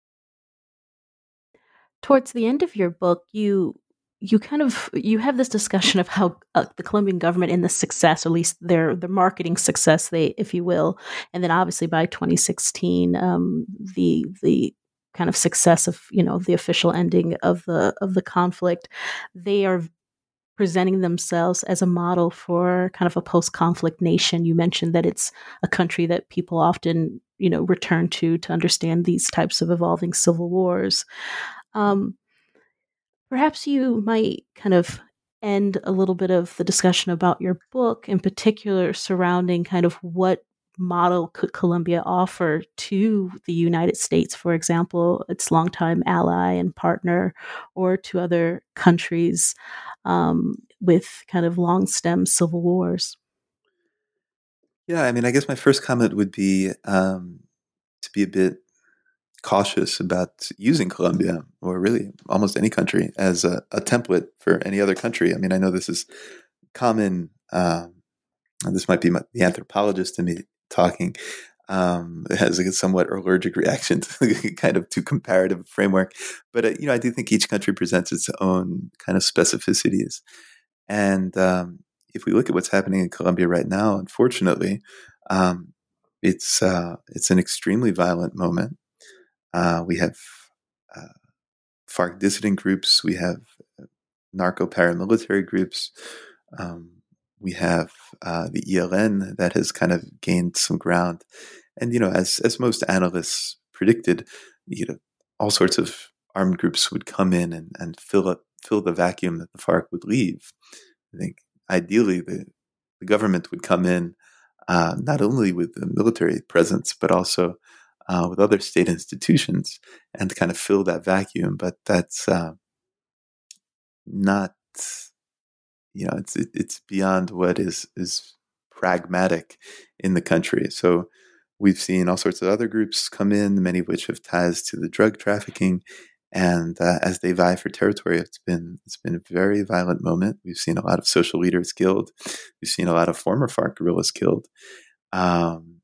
Towards the end of your book, you you kind of you have this discussion of how uh, the Colombian government and the success, or at least their their marketing success, they, if you will, and then obviously by twenty sixteen, um, the the kind of success of, you know, the official ending of the of the conflict, they are presenting themselves as a model for kind of a post-conflict nation. You mentioned that it's a country that people often, you know, return to to understand these types of evolving civil wars. Um, Perhaps you might kind of end a little bit of the discussion about your book, in particular surrounding kind of what model could Colombia offer to the United States, for example, its longtime ally and partner, or to other countries um, with kind of long stem civil wars. Yeah, I mean, I guess my first comment would be um, to be a bit cautious about using Colombia, or really almost any country, as a, a template for any other country. I mean, I know this is common, um, and this might be my, the anthropologist in me talking, um, it has a somewhat allergic reaction to kind of to comparative framework. But, uh, you know, I do think each country presents its own kind of specificities. And um, if we look at what's happening in Colombia right now, unfortunately, um, it's uh, it's an extremely violent moment. Uh, we have uh, FARC dissident groups. We have narco paramilitary groups. Um, we have uh, the E L N that has kind of gained some ground. And, you know, as as most analysts predicted, you know, all sorts of armed groups would come in and, and fill up fill the vacuum that the FARC would leave. I think ideally the, the government would come in uh, not only with the military presence, but also uh, with other state institutions, and kind of fill that vacuum. But that's uh, not, you know, it's it, it's beyond what is is pragmatic in the country. So we've seen all sorts of other groups come in, many of which have ties to the drug trafficking. And uh, as they vie for territory, it's been it's been a very violent moment. We've seen a lot of social leaders killed. We've seen a lot of former FARC guerrillas killed. Um,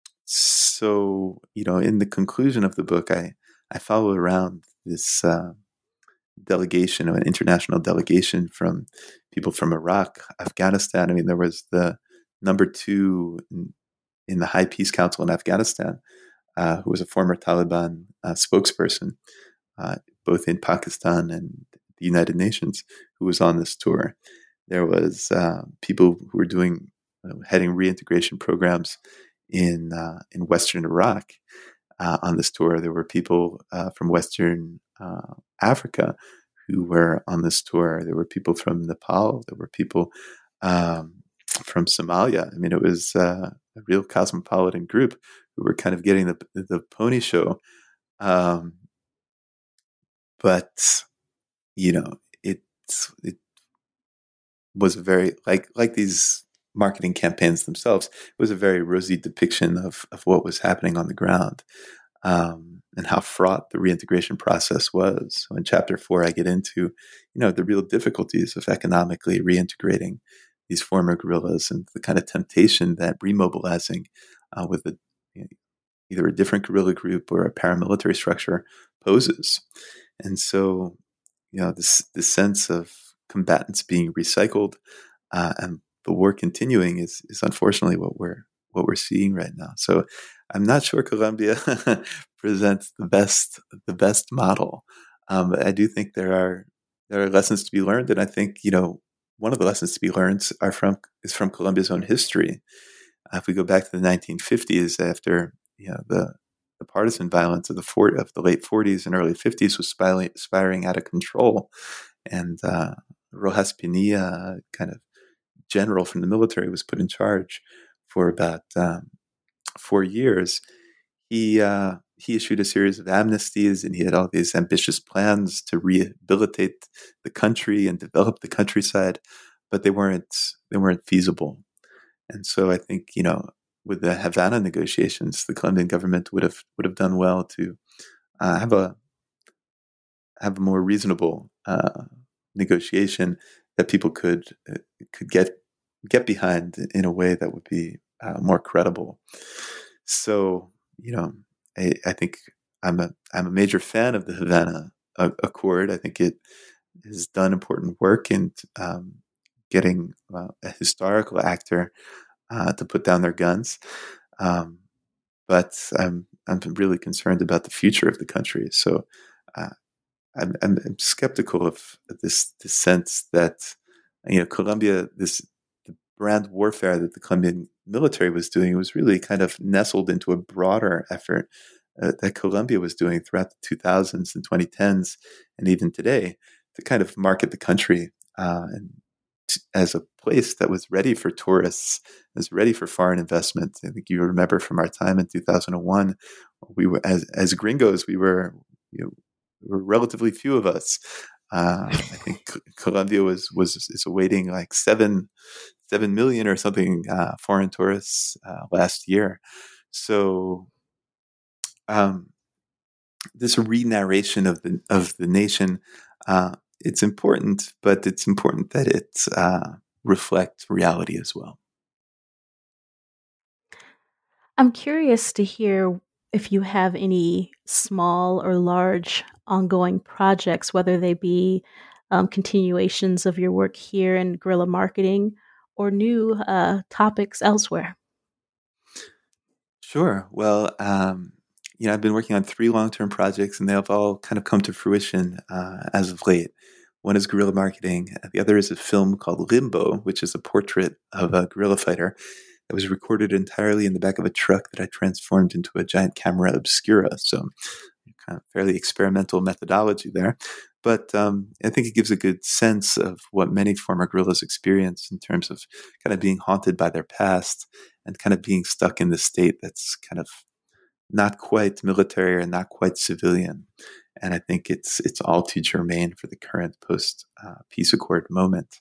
so, you know, in the conclusion of the book, I, I follow around this uh, delegation, an international delegation from people from Iraq, Afghanistan. I mean, there was the number two in, in the High Peace Council in Afghanistan, uh, who was a former Taliban uh, spokesperson, uh, both in Pakistan and the United Nations, who was on this tour. There was uh, people who were doing, uh, heading reintegration programs in uh, in Western Iraq uh, on this tour. There were people uh, from Western uh, Africa who were on this tour. There were people from Nepal. There were people um, from Somalia. I mean, it was uh, a real cosmopolitan group who were kind of getting the the pony show. Um, but you know, it it was very like like these marketing campaigns themselves. It was a very rosy depiction of of what was happening on the ground, um, and how fraught the reintegration process was. So in chapter four, I get into, you know, the real difficulties of economically reintegrating these former guerrillas, and the kind of temptation that remobilizing uh, with a, you know, either a different guerrilla group or a paramilitary structure poses. And so, you know, this this sense of combatants being recycled uh, and the war continuing is is unfortunately what we're what we're seeing right now. So I'm not sure Colombia presents the best the best model. Um, but I do think there are there are lessons to be learned, and I think, you know, one of the lessons to be learned are from is from Colombia's own history. Uh, if we go back to the nineteen fifties, after, you know, the the partisan violence of the for, of the late forties and early fifties was spiraling, spiraling out of control, and uh, Rojas Pinilla, kind of general from the military, was put in charge for about um, four years. He uh, he issued a series of amnesties, and he had all these ambitious plans to rehabilitate the country and develop the countryside, but they weren't they weren't feasible. And so I think, you know, with the Havana negotiations, the Colombian government would have would have done well to uh, have a have a more reasonable uh, negotiation that people could uh, could get get behind in a way that would be uh, more credible. So, you know, I, I think I'm a I'm a major fan of the Havana uh, Accord. I think it has done important work in um, getting uh, a historical actor uh, to put down their guns. Um, but I'm I'm really concerned about the future of the country. So uh, I'm, I'm I'm skeptical of this this sense that, you know, Colombia, this the brand warfare that the Colombian military was doing was really kind of nestled into a broader effort uh, that Colombia was doing throughout the two thousands and twenty tens and even today to kind of market the country uh, and t- as a place that was ready for tourists, was ready for foreign investment. I think you remember from our time in two thousand one, we were as as gringos, we were you know, there were relatively few of us. Uh, I think Colombia was was is awaiting like seven seven million or something uh, foreign tourists uh, last year. So um, this re-narration of the of the nation, uh, it's important, but it's important that it uh, reflect reality as well. I'm curious to hear if you have any small or large ongoing projects, whether they be um, continuations of your work here in guerrilla marketing or new uh, topics elsewhere. Sure. Well, um, you know, I've been working on three long-term projects, and they have all kind of come to fruition uh, as of late. One is guerrilla marketing. The other is a film called Limbo, which is a portrait of a guerrilla fighter that was recorded entirely in the back of a truck that I transformed into a giant camera obscura. So kind of fairly experimental methodology there. But um, I think it gives a good sense of what many former guerrillas experience in terms of kind of being haunted by their past and kind of being stuck in this state that's kind of not quite military or not quite civilian. And I think it's it's all too germane for the current post uh, peace accord moment.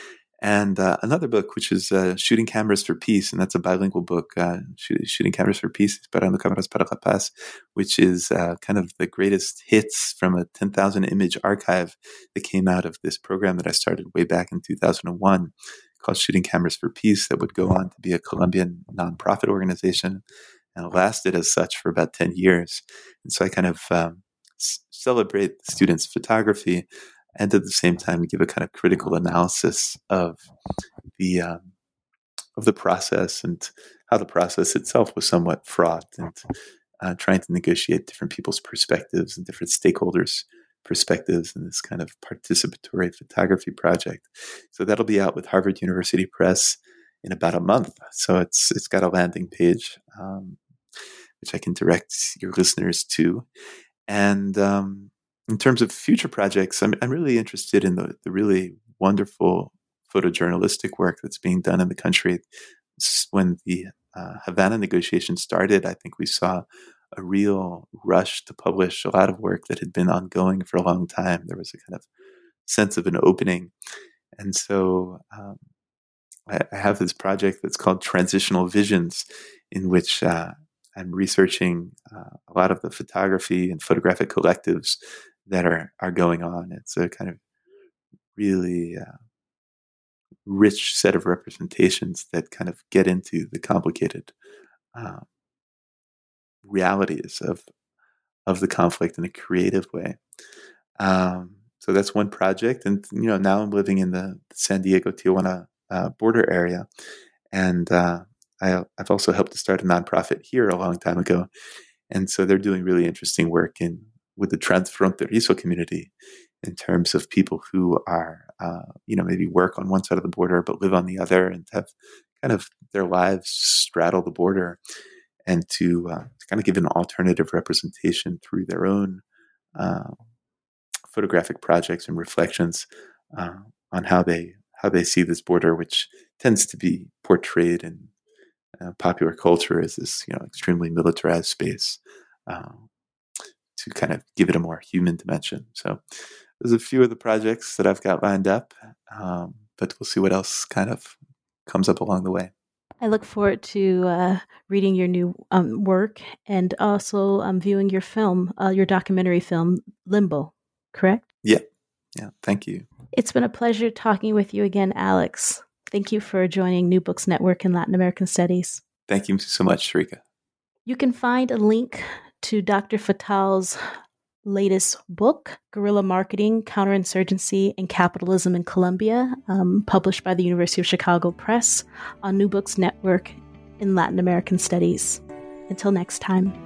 And uh, another book, which is uh, Shooting Cameras for Peace, and that's a bilingual book, uh, Shooting Cameras for Peace, Disparando Cámaras para la Paz, which is uh, kind of the greatest hits from a ten thousand image archive that came out of this program that I started way back in two thousand one called Shooting Cameras for Peace, that would go on to be a Colombian nonprofit organization and lasted as such for about ten years. And so I kind of um, s- celebrate the students' photography and at the same time give a kind of critical analysis of the um, of the process and how the process itself was somewhat fraught, and uh, trying to negotiate different people's perspectives and different stakeholders' perspectives in this kind of participatory photography project. So that'll be out with Harvard University Press in about a month. So it's it's got a landing page, um, which I can direct your listeners to. And um, in terms of future projects, I'm, I'm really interested in the, the really wonderful photojournalistic work that's being done in the country. When the uh, Havana negotiations started, I think we saw a real rush to publish a lot of work that had been ongoing for a long time. There was a kind of sense of an opening. And so um, I, I have this project that's called Transitional Visions, in which uh, I'm researching uh, a lot of the photography and photographic collectives that are, are going on. It's a kind of really uh, rich set of representations that kind of get into the complicated uh, realities of of the conflict in a creative way. Um, so that's one project. And, you know, now I'm living in the San Diego Tijuana uh, border area. And uh, I, I've also helped to start a nonprofit here a long time ago. And so they're doing really interesting work in with the transfronterizo community in terms of people who are, uh, you know, maybe work on one side of the border but live on the other and have kind of their lives straddle the border, and to, uh, to kind of give an alternative representation through their own uh, photographic projects and reflections uh, on how they how they see this border, which tends to be portrayed in uh, popular culture as this, you know, extremely militarized space, uh, to kind of give it a more human dimension. So there's a few of the projects that I've got lined up, um, but we'll see what else kind of comes up along the way. I look forward to uh, reading your new um, work and also um, viewing your film, uh, your documentary film, Limbo, correct? Yeah. Yeah. Thank you. It's been a pleasure talking with you again, Alex. Thank you for joining New Books Network in Latin American Studies. Thank you so much, Sharika. You can find a link to Doctor Fatal's latest book, Guerrilla Marketing, Counterinsurgency, and Capitalism in Colombia, um, published by the University of Chicago Press, on New Books Network in Latin American Studies. Until next time.